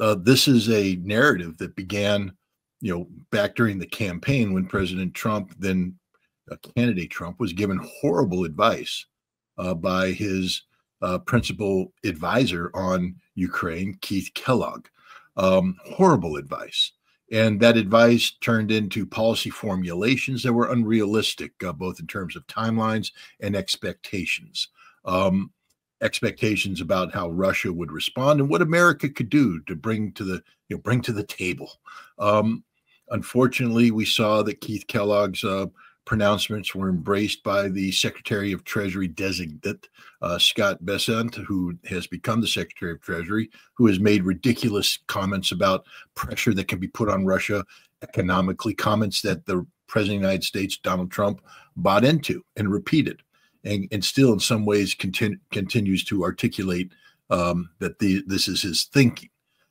this is a narrative that began, back during the campaign when President Trump, then candidate Trump, was given horrible advice by his principal advisor on Ukraine, Keith Kellogg. Horrible advice. And that advice turned into policy formulations that were unrealistic, both in terms of timelines and expectations. Expectations about how Russia would respond and what America could do to bring to the table. Unfortunately, we saw that Keith Kellogg's pronouncements were embraced by the Secretary of Treasury designate, Scott Bessent, who has become the Secretary of Treasury, who has made ridiculous comments about pressure that can be put on Russia economically, comments that the President of the United States, Donald Trump, bought into and repeated, and still in some ways continues to articulate that this is his thinking.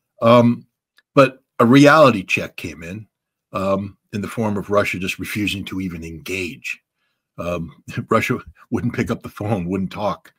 But a reality check came in the form of Russia just refusing to even engage. Russia wouldn't pick up the phone, wouldn't talk.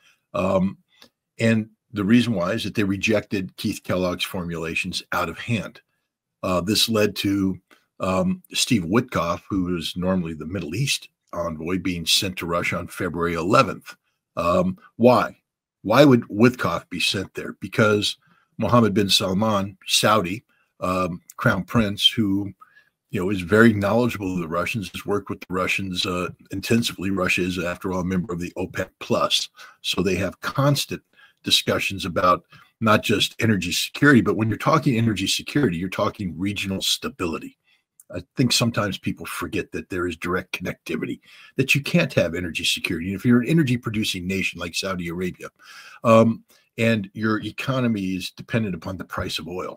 And the reason why is that they rejected Keith Kellogg's formulations out of hand. This led to Steve Witkoff, who is normally the Middle East envoy, being sent to Russia on February 11th. Why? Why would Witkoff be sent there? Because Mohammed bin Salman, Saudi crown prince, who is very knowledgeable of the Russians, has worked with the Russians intensively. Russia is, after all, a member of the OPEC Plus, so they have constant discussions about not just energy security, but when you're talking energy security, you're talking regional stability. I think sometimes people forget that there is direct connectivity, that you can't have energy security. If you're an energy producing nation like Saudi Arabia, and your economy is dependent upon the price of oil,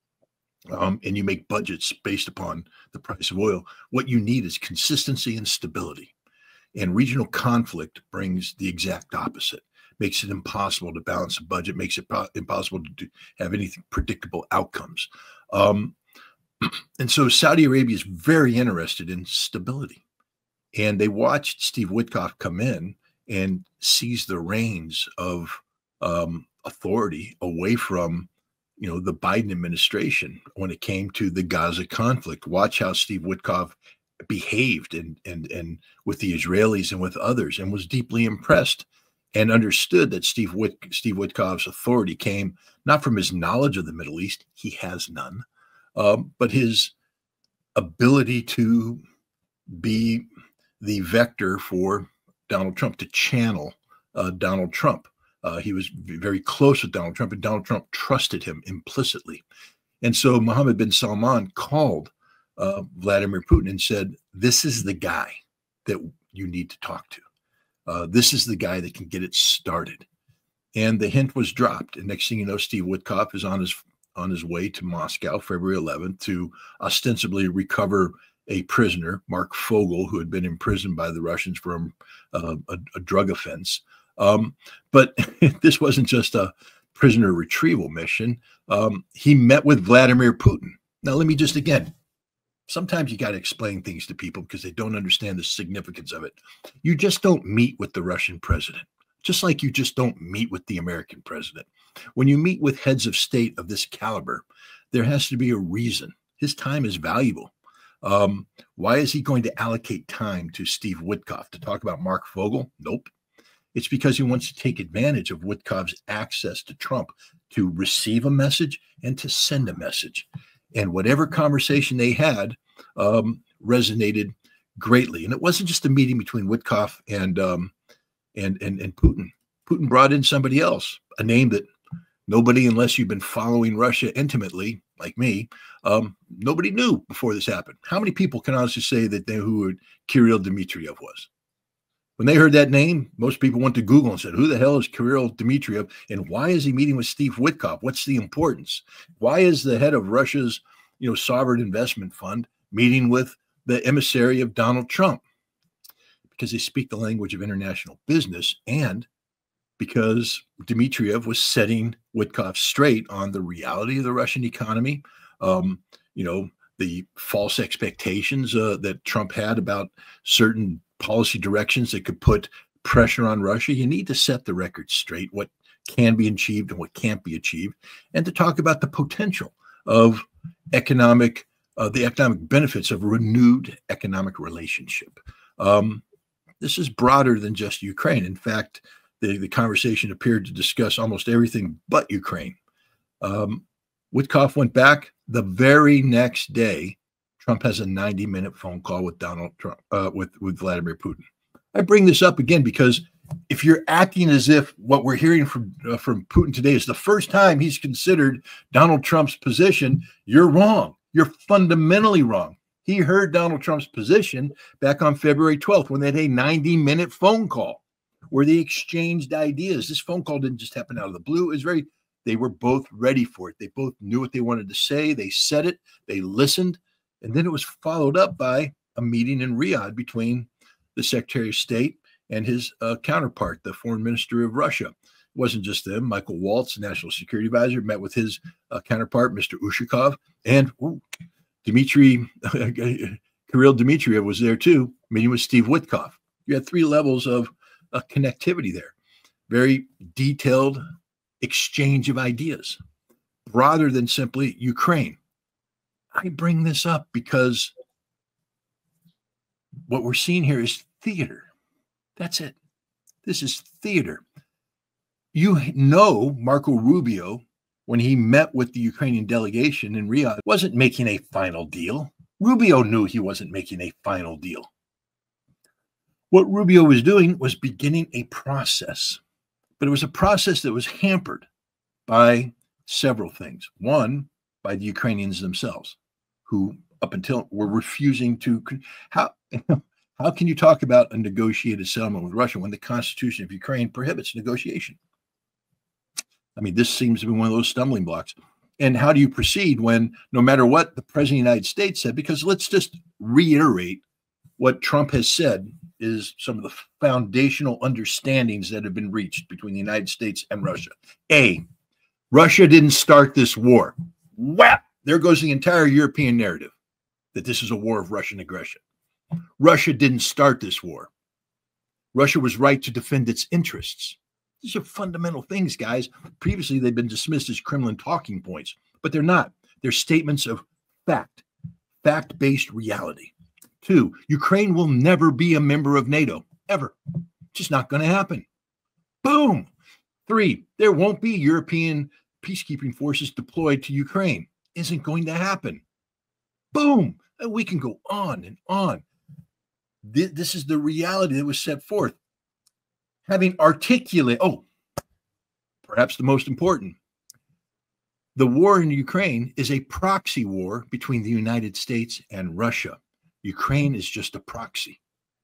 and you make budgets based upon the price of oil, what you need is consistency and stability. And regional conflict brings the exact opposite, makes it impossible to balance a budget, makes it impossible to have any predictable outcomes. And so Saudi Arabia is very interested in stability. And they watched Steve Witkoff come in and seize the reins of authority away from the Biden administration when it came to the Gaza conflict. Watch how Steve Witkoff behaved and with the Israelis and with others, and was deeply impressed and understood that Steve Witkoff's authority came not from his knowledge of the Middle East, he has none, but his ability to be the vector for Donald Trump, to channel Donald Trump. He was very close with Donald Trump, and Donald Trump trusted him implicitly. And so Mohammed bin Salman called Vladimir Putin and said, this is the guy that you need to talk to. This is the guy that can get it started. And the hint was dropped. And next thing you know, Steve Witkoff is on his way to Moscow, February 11th, to ostensibly recover a prisoner, Mark Fogel, who had been imprisoned by the Russians for a drug offense. But this wasn't just a prisoner retrieval mission. He met with Vladimir Putin. Now, let me just, again, sometimes you got to explain things to people because they don't understand the significance of it. You just don't meet with the Russian president, just like you just don't meet with the American president. When you meet with heads of state of this caliber, there has to be a reason. His time is valuable. Why is he going to allocate time to Steve Witkoff to talk about Mark Fogel? Nope. It's because he wants to take advantage of Witkoff's access to Trump to receive a message and to send a message. And whatever conversation they had resonated greatly. And it wasn't just a meeting between Witkoff and Putin. Putin brought in somebody else, a name that nobody, unless you've been following Russia intimately, like me, nobody knew before this happened. How many people can honestly say that they knew who Kirill Dmitriev was? When they heard that name, most people went to Google and said, who the hell is Kirill Dmitriev? And why is he meeting with Steve Witkoff? What's the importance? Why is the head of Russia's sovereign investment fund meeting with the emissary of Donald Trump? Because they speak the language of international business, and because Dmitriev was setting Witkoff straight on the reality of the Russian economy, the false expectations that Trump had about certain policy directions that could put pressure on Russia. You need to set the record straight. What can be achieved and what can't be achieved, and to talk about the potential of economic, the economic benefits of a renewed economic relationship. This is broader than just Ukraine. In fact, the conversation appeared to discuss almost everything but Ukraine. Witkoff went back. The very next day, Trump has a 90-minute phone call with Donald Trump, with Vladimir Putin. I bring this up again because if you're acting as if what we're hearing from Putin today is the first time he's considered Donald Trump's position, you're wrong. You're fundamentally wrong. He heard Donald Trump's position back on February 12th when they had a 90-minute phone call where they exchanged ideas. This phone call didn't just happen out of the blue. It was they were both ready for it. They both knew what they wanted to say. They said it. They listened. And then it was followed up by a meeting in Riyadh between the Secretary of State and his counterpart, the Foreign Minister of Russia. It wasn't just them. Michael Waltz, National Security Advisor, met with his counterpart, Mr. Ushakov, and Kirill Dmitriev was there too, meeting with Steve Witkoff. You had 3 levels of connectivity there. Very detailed exchange of ideas, rather than simply Ukraine. I bring this up because what we're seeing here is theater. That's it. This is theater. You know, Marco Rubio, when he met with the Ukrainian delegation in Riyadh, wasn't making a final deal. Rubio knew he wasn't making a final deal. What Rubio was doing was beginning a process, but it was a process that was hampered by several things. One, by the Ukrainians themselves, who up until were refusing to. How can you talk about a negotiated settlement with Russia when the Constitution of Ukraine prohibits negotiation? I mean, this seems to be one of those stumbling blocks. And how do you proceed when, no matter what the President of the United States said, because let's just reiterate what Trump has said is some of the foundational understandings that have been reached between the United States and Russia. A, Russia didn't start this war. Whap! There goes the entire European narrative that this is a war of Russian aggression. Russia didn't start this war. Russia was right to defend its interests. These are fundamental things, guys. Previously, they've been dismissed as Kremlin talking points, but they're not. They're statements of fact, fact-based reality. 2, Ukraine will never be a member of NATO, ever. Just not going to happen. Boom. 3, there won't be European peacekeeping forces deployed to Ukraine. Isn't going to happen. Boom. And we can go on and on. This is the reality that was set forth. Having articulated, perhaps the most important, the war in Ukraine is a proxy war between the United States and Russia. Ukraine is just a proxy.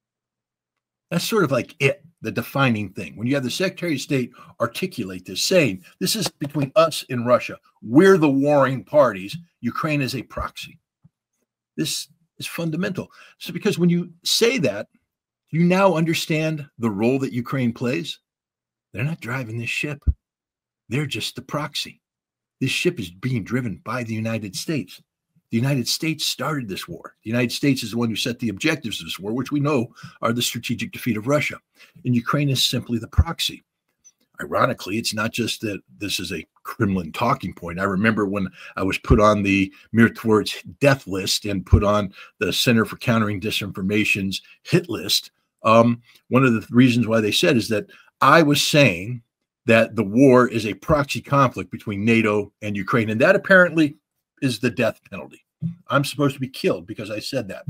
That's sort of like the defining thing. When you have the Secretary of State articulate this, saying, this is between us and Russia. We're the warring parties. Ukraine is a proxy. This is fundamental. So because when you say that, you now understand the role that Ukraine plays. They're not driving this ship. They're just the proxy. This ship is being driven by the United States. The United States started this war. The United States is the one who set the objectives of this war, which we know are the strategic defeat of Russia. And Ukraine is simply the proxy. Ironically, it's not just that this is a Kremlin talking point. I remember when I was put on the Mirotvorets death list and put on the Center for Countering Disinformation's hit list. One of the reasons why they said is that I was saying that the war is a proxy conflict between NATO and Ukraine. And that apparently is the death penalty. I'm supposed to be killed because I said that.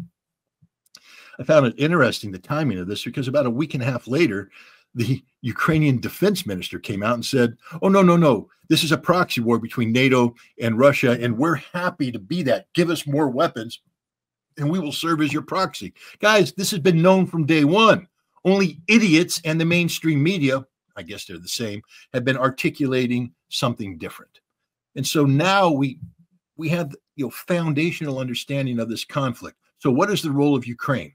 I found it interesting, the timing of this, because about a week and a half later, the Ukrainian defense minister came out and said, oh, no. This is a proxy war between NATO and Russia, and we're happy to be that. Give us more weapons, and we will serve as your proxy. Guys, this has been known from day one. Only idiots and the mainstream media, I guess they're the same, have been articulating something different. And so now we have foundational understanding of this conflict. So what is the role of Ukraine?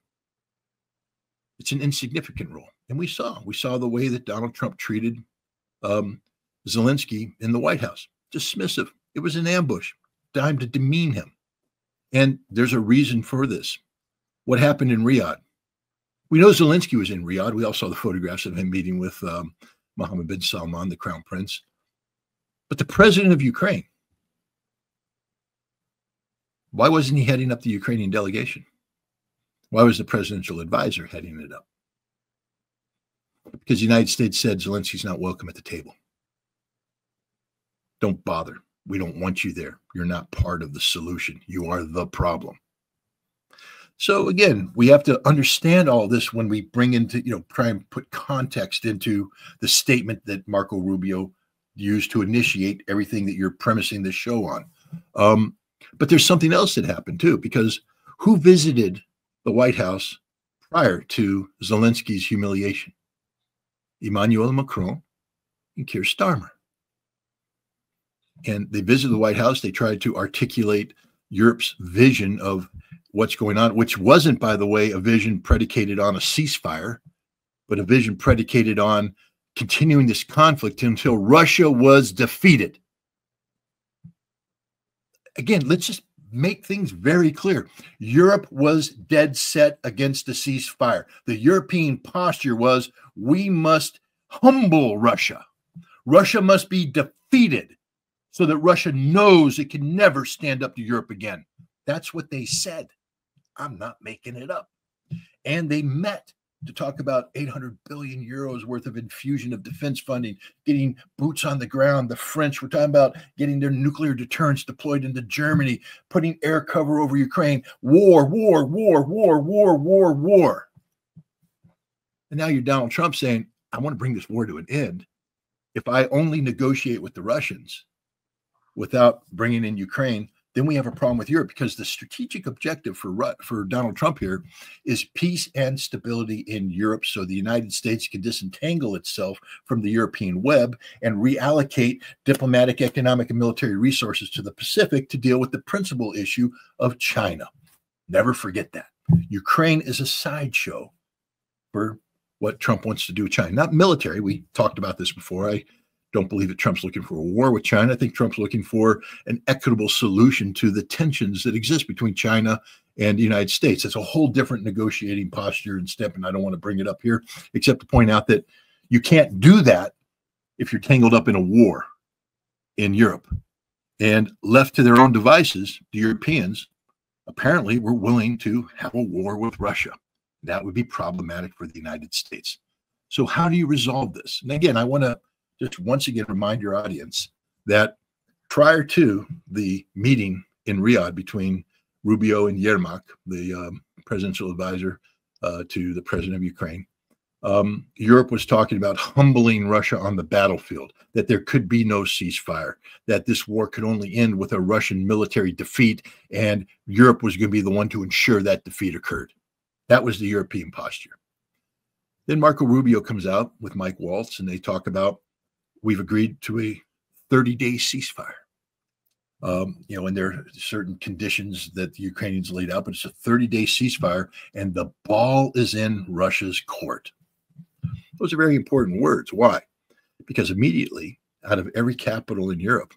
It's an insignificant role. And we saw the way that Donald Trump treated Zelensky in the White House. Dismissive. It was an ambush, time to demean him. And there's a reason for this. What happened in Riyadh? We know Zelensky was in Riyadh. We all saw the photographs of him meeting with Mohammed bin Salman, the crown prince. But the president of Ukraine, why wasn't he heading up the Ukrainian delegation? Why was the presidential advisor heading it up? Because the United States said Zelensky's not welcome at the table. Don't bother. We don't want you there. You're not part of the solution. You are the problem. So again, we have to understand all this when we bring into, try and put context into the statement that Marco Rubio used to initiate everything that you're premising this show on. But there's something else that happened too, because who visited the White House prior to Zelensky's humiliation? Emmanuel Macron and Keir Starmer. And they visited the White House. They tried to articulate Europe's vision of what's going on, which wasn't, by the way, a vision predicated on a ceasefire, but a vision predicated on continuing this conflict until Russia was defeated. Again, let's just make things very clear. Europe was dead set against a ceasefire. The European posture was, we must humble Russia. Russia must be defeated so that Russia knows it can never stand up to Europe again. That's what they said. I'm not making it up. And they met to talk about 800 billion euros worth of infusion of defense funding, getting boots on the ground. The French were talking about getting their nuclear deterrents deployed into Germany, putting air cover over Ukraine. War, war, war, war, war, war, war. And now you're Donald Trump saying, I want to bring this war to an end. If I only negotiate with the Russians without bringing in Ukraine, then we have a problem with Europe, because the strategic objective for Donald Trump here is peace and stability in Europe, so the United States can disentangle itself from the European web and reallocate diplomatic, economic, and military resources to the Pacific to deal with the principal issue of China. Never forget that. Ukraine is a sideshow for what Trump wants to do with China, not military. We talked about this before. I don't believe that Trump's looking for a war with China. I think Trump's looking for an equitable solution to the tensions that exist between China and the United States. It's a whole different negotiating posture and step, and I don't want to bring it up here, except to point out that you can't do that if you're tangled up in a war in Europe. And left to their own devices, the Europeans apparently were willing to have a war with Russia. That would be problematic for the United States. So how do you resolve this? And again, I want to just once again remind your audience that prior to the meeting in Riyadh between Rubio and Yermak, the presidential advisor to the president of Ukraine, Europe was talking about humbling Russia on the battlefield, that there could be no ceasefire, that this war could only end with a Russian military defeat, and Europe was going to be the one to ensure that defeat occurred. That was the European posture. Then Marco Rubio comes out with Mike Waltz, and they talk about, we've agreed to a 30-day ceasefire. And there are certain conditions that the Ukrainians laid out, but it's a 30-day ceasefire, and the ball is in Russia's court. Those are very important words. Why? Because immediately out of every capital in Europe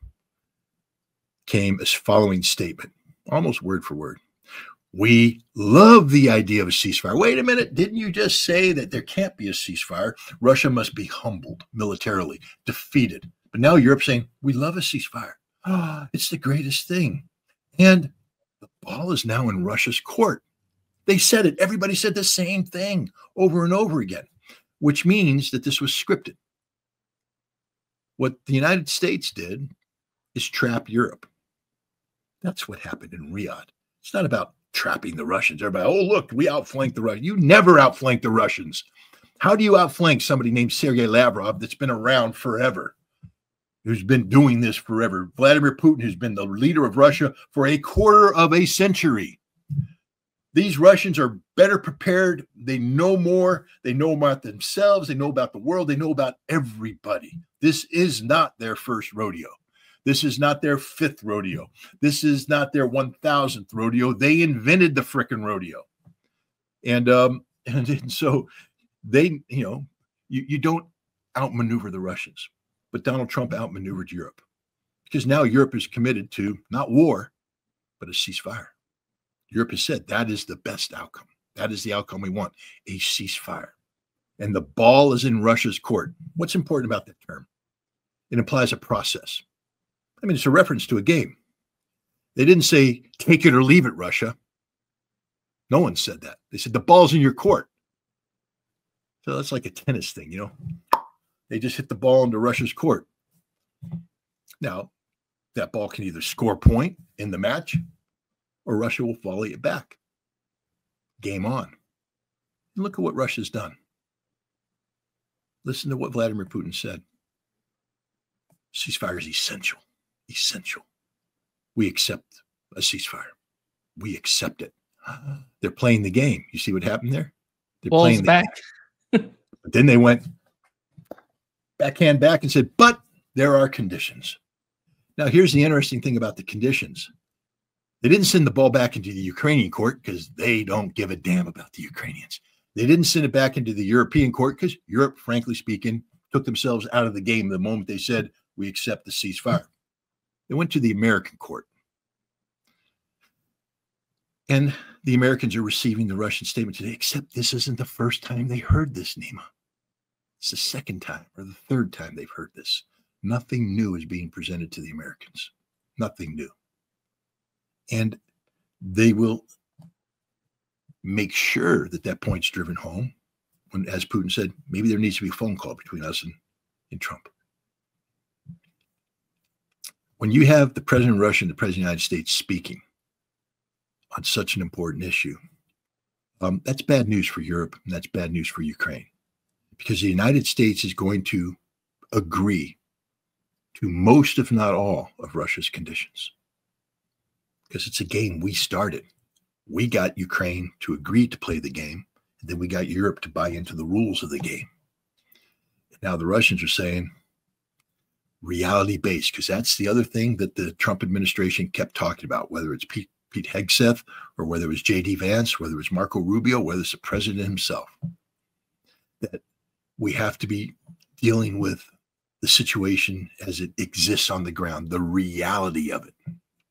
came a following statement, almost word for word. We love the idea of a ceasefire. Wait a minute. Didn't you just say that there can't be a ceasefire? Russia must be humbled militarily, defeated. But now Europe's saying, we love a ceasefire. It's the greatest thing. And the ball is now in Russia's court. They said it. Everybody said the same thing over and over again, which means that this was scripted. What the United States did is trap Europe. That's what happened in Riyadh. It's not about trapping the Russians. Everybody, oh, look, we outflanked the Russians. You never outflanked the Russians. How do you outflank somebody named Sergei Lavrov that's been around forever, who's been doing this forever? Vladimir Putin, who's been the leader of Russia for a quarter of a century. These Russians are better prepared. They know more. They know about themselves. They know about the world. They know about everybody. This is not their first rodeo. This is not their 5th rodeo. This is not their 1,000th rodeo. They invented the frickin' rodeo. And so they, you don't outmaneuver the Russians, but Donald Trump outmaneuvered Europe, because now Europe is committed to not war, but a ceasefire. Europe has said that is the best outcome. That is the outcome we want, a ceasefire. and the ball is in Russia's court. What's important about that term? It implies a process. I mean, it's a reference to a game. They didn't say, take it or leave it, Russia. No one said that. They said, the ball's in your court. So that's like a tennis thing, you know. They just hit the ball into Russia's court. Now, that ball can either score a point in the match or Russia will volley it back. Game on. And look at what Russia's done. Listen to what Vladimir Putin said. Ceasefire is essential. Essential. We accept a ceasefire. We accept it. They're playing the game. You see what happened there? They're Ball's playing the back. But then they went backhand back and said, but there are conditions. Now, here's the interesting thing about the conditions. They didn't send the ball back into the Ukrainian court because they don't give a damn about the Ukrainians. They didn't send it back into the European court because Europe, frankly speaking, took themselves out of the game the moment they said, we accept the ceasefire. They went to the American court. And the Americans are receiving the Russian statement today, except this isn't the first time they heard this, Nima. It's the second time or the third time they've heard this. Nothing new is being presented to the Americans. Nothing new. And they will make sure that that point's driven home when, as Putin said, maybe there needs to be a phone call between us and Trump. When you have the president of Russia and the president of the United States speaking on such an important issue, that's bad news for Europe, and that's bad news for Ukraine, because the United States is going to agree to most, if not all, of Russia's conditions, because it's a game we started. We got Ukraine to agree to play the game, and then we got Europe to buy into the rules of the game. Now the Russians are saying reality-based, because that's the other thing that the Trump administration kept talking about, whether it's Pete Hegseth or whether it was J.D. Vance, whether it was Marco Rubio, whether it's the president himself, that we have to be dealing with the situation as it exists on the ground, the reality of it.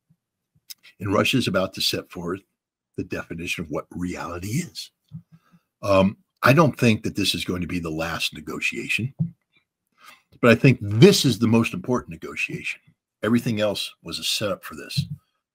And Russia is about to set forth the definition of what reality is. I don't think that this is going to be the last negotiation, but I think this is the most important negotiation. Everything else was a setup for this.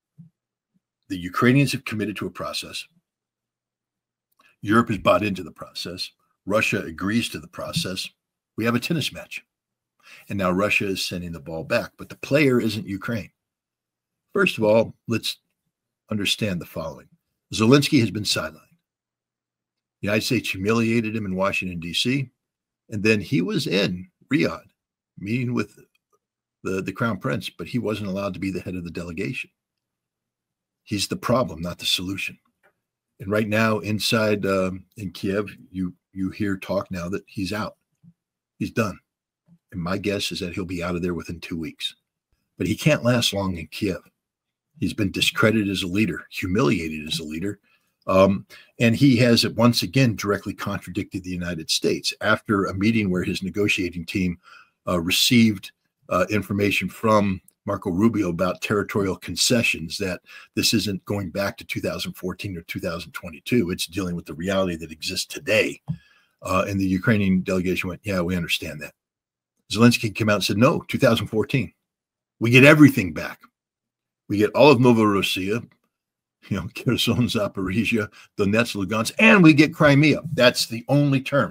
The Ukrainians have committed to a process. Europe has bought into the process. Russia agrees to the process. We have a tennis match. And now Russia is sending the ball back, but the player isn't Ukraine. First of all, let's understand the following. Zelensky has been sidelined. The United States humiliated him in Washington, D.C., and then he was in Riyadh meeting with the Crown Prince, but he wasn't allowed to be the head of the delegation. He's the problem, not the solution. And right now, inside in Kiev, you hear talk now that he's out. He's done. And my guess is that he'll be out of there within 2 weeks. But he can't last long in Kiev. He's been discredited as a leader, humiliated as a leader. And he has once again directly contradicted the United States after a meeting where his negotiating team received information from Marco Rubio about territorial concessions, that this isn't going back to 2014 or 2022. It's dealing with the reality that exists today. And the Ukrainian delegation went, yeah, we understand that. Zelensky came out and said, no, 2014. We get everything back. We get all of Novorossiya, Kherson, Zaporizhia, Donetsk, Lugansk, and we get Crimea. That's the only term.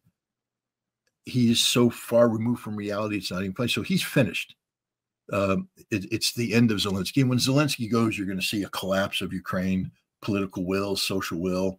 He is so far removed from reality, it's not even funny. So he's finished. It's the end of Zelensky. And when Zelensky goes, you're going to see a collapse of Ukraine, political will, social will.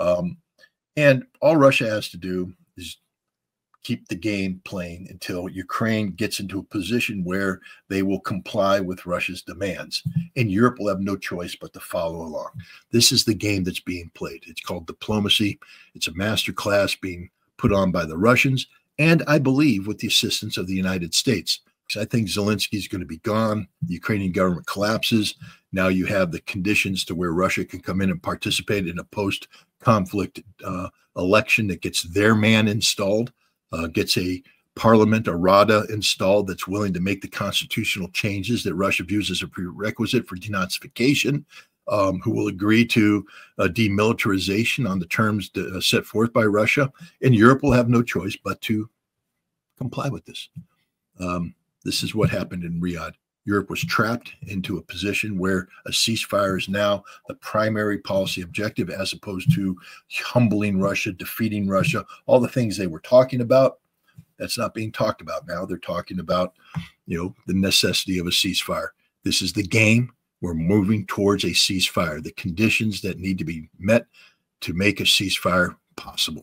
And all Russia has to do is keep the game playing until Ukraine gets into a position where they will comply with Russia's demands. And Europe will have no choice but to follow along. This is the game that's being played. It's called diplomacy. It's a master class being put on by the Russians, and I believe with the assistance of the United States. Because I think Zelensky is going to be gone. The Ukrainian government collapses. Now you have the conditions to where Russia can come in and participate in a post-conflict election that gets their man installed, gets a parliament, a Rada installed that's willing to make the constitutional changes that Russia views as a prerequisite for denazification. who will agree to demilitarization on the terms set forth by Russia, and Europe will have no choice but to comply with this. This is what happened in Riyadh. Europe was trapped into a position where a ceasefire is now the primary policy objective, as opposed to humbling Russia, defeating Russia, all the things they were talking about. That's not being talked about now. They're talking about, the necessity of a ceasefire. This is the game. We're moving towards a ceasefire, the conditions that need to be met to make a ceasefire possible.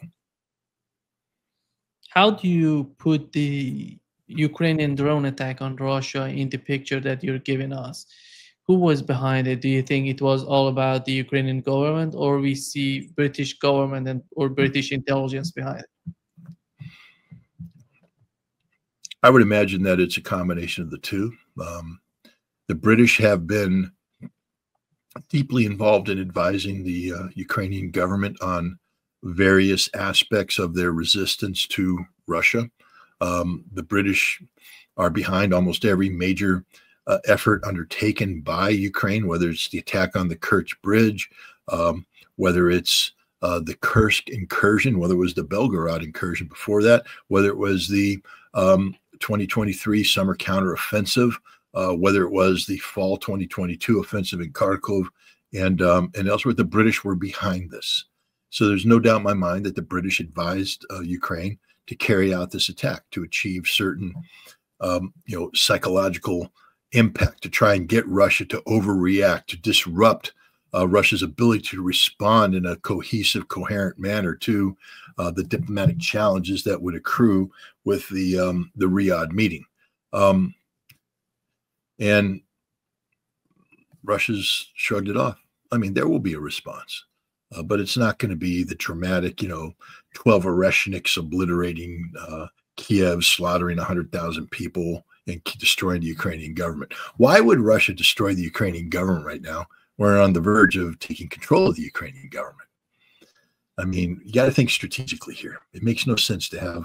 How do you put the Ukrainian drone attack on Russia in the picture that you're giving us? Who was behind it? Do you think it was all about the Ukrainian government, or we see British government or British intelligence behind it? I would imagine that it's a combination of the two. The British have been deeply involved in advising the Ukrainian government on various aspects of their resistance to Russia. The British are behind almost every major effort undertaken by Ukraine, whether it's the attack on the Kerch Bridge, whether it's the Kursk incursion, whether it was the Belgorod incursion before that, whether it was the 2023 summer counteroffensive, whether it was the fall 2022 offensive in Kharkov and elsewhere. The British were behind this. So there's no doubt in my mind that the British advised Ukraine to carry out this attack, to achieve certain, psychological impact, to try and get Russia to overreact, to disrupt Russia's ability to respond in a cohesive, coherent manner to the diplomatic challenges that would accrue with the Riyadh meeting. And Russia's shrugged it off. I mean, there will be a response, but it's not going to be the dramatic, 12 Oreshniks obliterating Kiev, slaughtering 100,000 people, and destroying the Ukrainian government. Why would Russia destroy the Ukrainian government right now? We're on the verge of taking control of the Ukrainian government. I mean, you got to think strategically here. It makes no sense to have,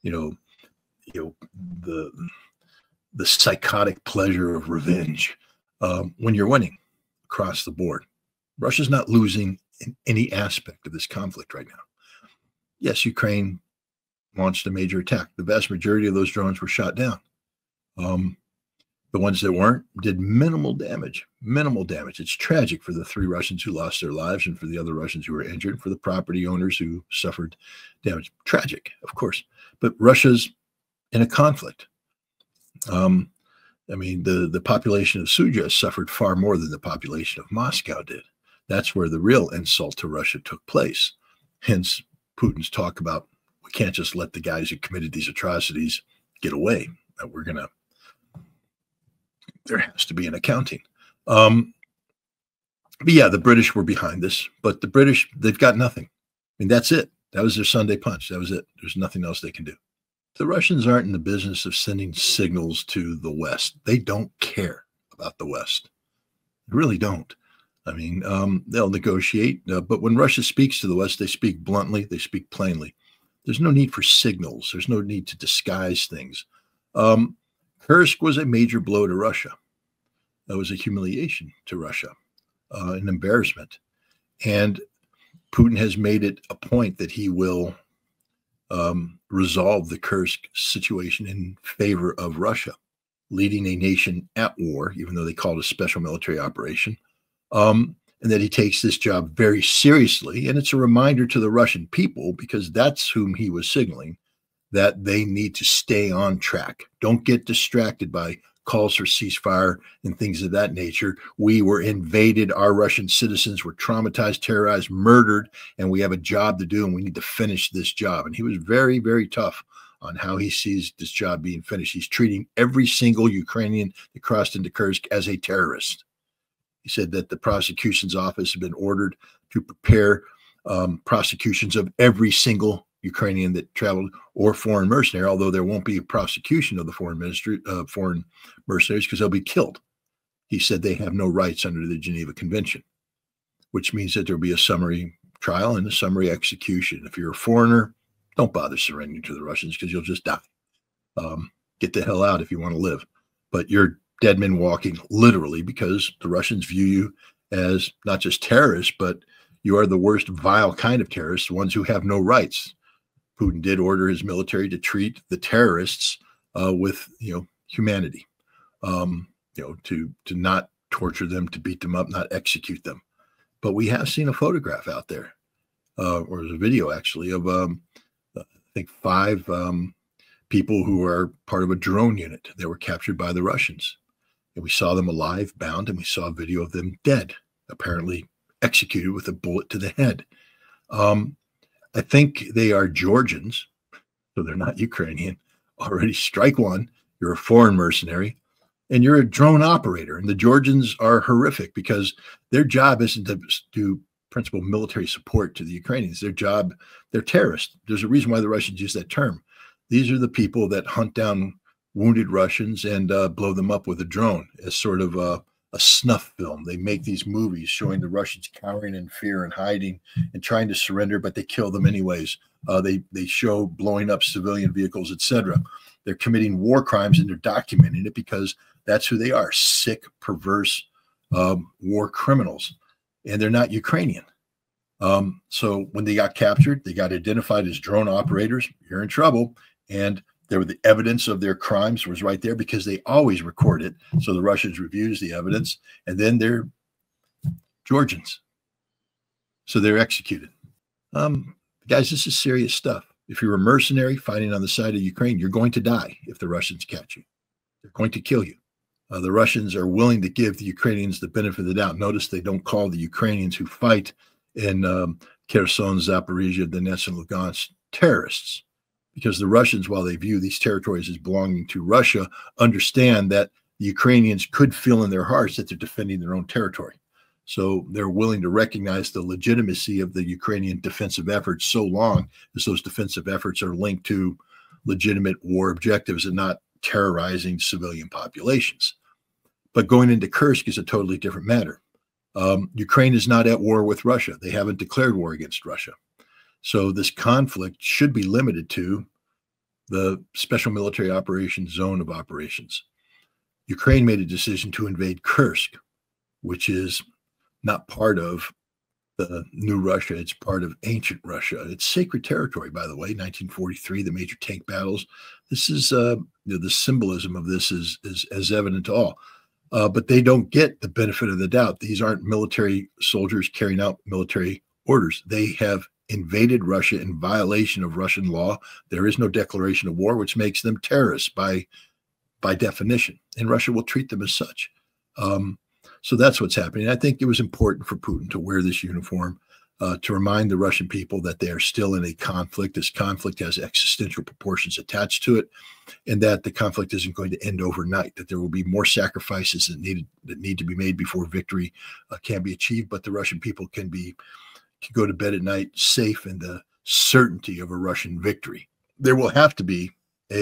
the psychotic pleasure of revenge when you're winning across the board. Russia's not losing in any aspect of this conflict right now. Yes, Ukraine launched a major attack. The vast majority of those drones were shot down. The ones that weren't did minimal damage. It's tragic for the 3 Russians who lost their lives and for the other Russians who were injured, for the property owners who suffered damage. Tragic, of course. But Russia's in a conflict. The population of Suja suffered far more than the population of Moscow did. That's where the real insult to Russia took place. Hence, Putin's talk about, we can't just let the guys who committed these atrocities get away. There has to be an accounting. But yeah, the British were behind this, but the British, they've got nothing. I mean, that's it. That was their Sunday punch. That was it. There's nothing else they can do. The Russians aren't in the business of sending signals to the West. They don't care about the West. They really don't. I mean, they'll negotiate, but when Russia speaks to the West, they speak bluntly, they speak plainly. There's no need for signals. There's no need to disguise things. Kursk was a major blow to Russia. That was a humiliation to Russia, an embarrassment. And Putin has made it a point that he will resolve the Kursk situation in favor of Russia, leading a nation at war, even though they call it a special military operation, and that he takes this job very seriously. And it's a reminder to the Russian people, because that's whom he was signaling, that they need to stay on track. Don't get distracted by calls for ceasefire and things of that nature. We were invaded. Our Russian citizens were traumatized, terrorized, murdered, and we have a job to do, and we need to finish this job. And he was very, very tough on how he sees this job being finished. He's treating every single Ukrainian that crossed into Kursk as a terrorist. He said that the prosecution's office had been ordered to prepare prosecutions of every single Ukrainian that traveled, or foreign mercenary, although there won't be a prosecution of the foreign mercenaries because they'll be killed. He said they have no rights under the Geneva Convention, which means that there'll be a summary trial and a summary execution. If you're a foreigner, don't bother surrendering to the Russians because you'll just die. Get the hell out if you want to live. But you're dead men walking, literally, because the Russians view you as not just terrorists, but you are the worst vile kind of terrorists, the ones who have no rights. Putin did order his military to treat the terrorists with, humanity, to not torture them, to beat them up, not execute them. But we have seen a photograph out there, or there's a video actually of, I think 5 people who are part of a drone unit that were captured by the Russians. And we saw them alive, bound, and we saw a video of them dead, apparently executed with a bullet to the head. I think they are Georgians, so they're not Ukrainian. Already strike one, you're a foreign mercenary, and you're a drone operator. And the Georgians are horrific because their job isn't to do principal military support to the Ukrainians. Their job, they're terrorists. There's a reason why the Russians use that term. These are the people that hunt down wounded Russians and blow them up with a drone as sort of a snuff film. They make these movies showing the Russians cowering in fear and hiding and trying to surrender, but they kill them anyways. They show blowing up civilian vehicles, etc. They're committing war crimes and they're documenting it because that's who they are: sick, perverse war criminals, and they're not Ukrainian. So when they got captured, they got identified as drone operators. You're in trouble, and there were the evidence of their crimes was right there because they always record it. So the Russians reviews the evidence, and then they're Georgians. So they're executed. Guys, this is serious stuff. If you're a mercenary fighting on the side of Ukraine, you're going to die if the Russians catch you. They're going to kill you. The Russians are willing to give the Ukrainians the benefit of the doubt. Notice they don't call the Ukrainians who fight in Kherson, Zaporizhia, Donetsk, and Lugansk terrorists, because the Russians, while they view these territories as belonging to Russia, understand that the Ukrainians could feel in their hearts that they're defending their own territory. So they're willing to recognize the legitimacy of the Ukrainian defensive efforts so long as those defensive efforts are linked to legitimate war objectives and not terrorizing civilian populations. But going into Kursk is a totally different matter. Ukraine is not at war with Russia. They haven't declared war against Russia. So this conflict should be limited to the special military operations zone of operations. Ukraine made a decision to invade Kursk, which is not part of the new Russia. It's part of ancient Russia. It's sacred territory, by the way. 1943, the major tank battles. This is the symbolism of this is as evident to all. But they don't get the benefit of the doubt. These aren't military soldiers carrying out military orders. They have invaded Russia in violation of Russian law. There is no declaration of war, which makes them terrorists by definition. And Russia will treat them as such. So that's what's happening. I think it was important for Putin to wear this uniform to remind the Russian people that they are still in a conflict. This conflict has existential proportions attached to it, and that the conflict isn't going to end overnight, that there will be more sacrifices that need to be made before victory can be achieved. But the Russian people can go to bed at night safe in the certainty of a Russian victory. There will have to be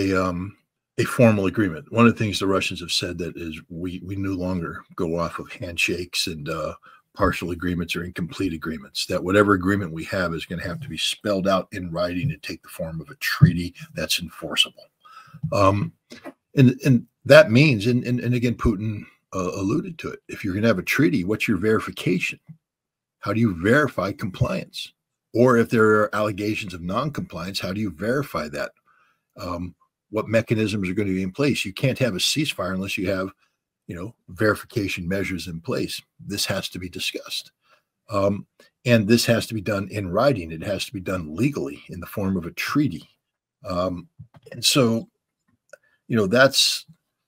a formal agreement. One of the things the Russians have said that is we no longer go off of handshakes and partial agreements or incomplete agreements, that whatever agreement we have is going to have to be spelled out in writing and take the form of a treaty that's enforceable. And that means, and again, Putin alluded to it, if you're going to have a treaty, what's your verification? How do you verify compliance? Or if there are allegations of non-compliance, how do you verify that? What mechanisms are going to be in place? You can't have a ceasefire unless you have, verification measures in place. This has to be discussed. And this has to be done in writing. It has to be done legally in the form of a treaty. And so, that's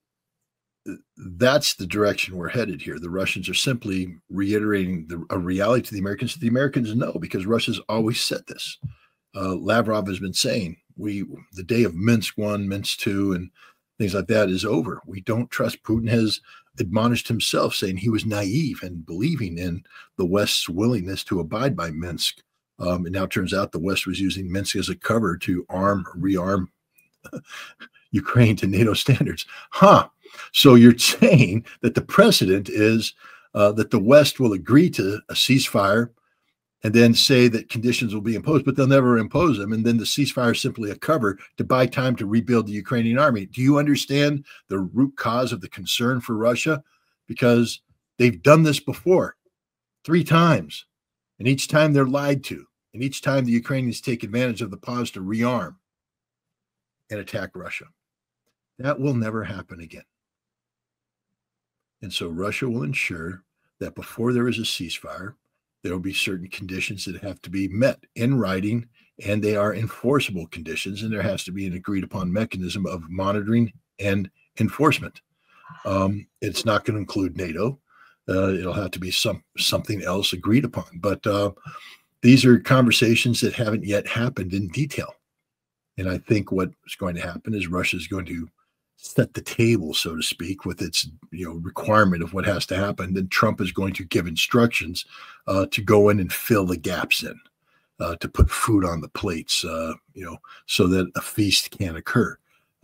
the direction we're headed here. The Russians are simply reiterating a reality to the Americans. The Americans know, because Russia's always said this. Lavrov has been saying, the day of Minsk 1, Minsk 2, and things like that is over. We don't trust. Putin has admonished himself, saying he was naive and believing in the West's willingness to abide by Minsk. It now turns out the West was using Minsk as a cover to rearm Ukraine to NATO standards. So you're saying that the precedent is that the West will agree to a ceasefire and then say that conditions will be imposed, but they'll never impose them. And then the ceasefire is simply a cover to buy time to rebuild the Ukrainian army. Do you understand the root cause of the concern for Russia? Because they've done this before. 3 times. And each time they're lied to. And each time the Ukrainians take advantage of the pause to rearm and attack Russia. That will never happen again. And so Russia will ensure that before there is a ceasefire, there will be certain conditions that have to be met in writing, and they are enforceable conditions, and there has to be an agreed upon mechanism of monitoring and enforcement. It's not going to include NATO. It'll have to be something else agreed upon. But these are conversations that haven't yet happened in detail. And I think what is going to happen is Russia is going to set the table, so to speak, with its requirement of what has to happen. Then Trump is going to give instructions to go in and fill the gaps in, to put food on the plates, so that a feast can occur.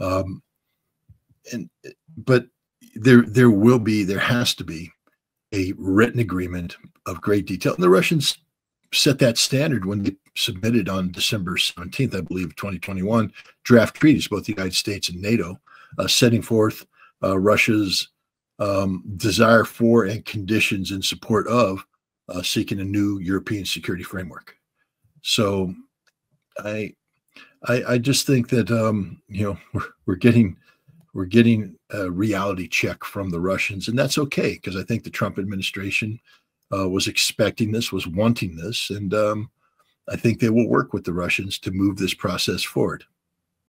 But there has to be a written agreement of great detail. And the Russians set that standard when they submitted on December 17th, I believe, 2021, draft treaties, both the United States and NATO, setting forth Russia's desire for and conditions in support of seeking a new European security framework. So I just think that we're getting a reality check from the Russians, and that's okay, because I think the Trump administration was expecting this, was wanting this, and I think they will work with the Russians to move this process forward.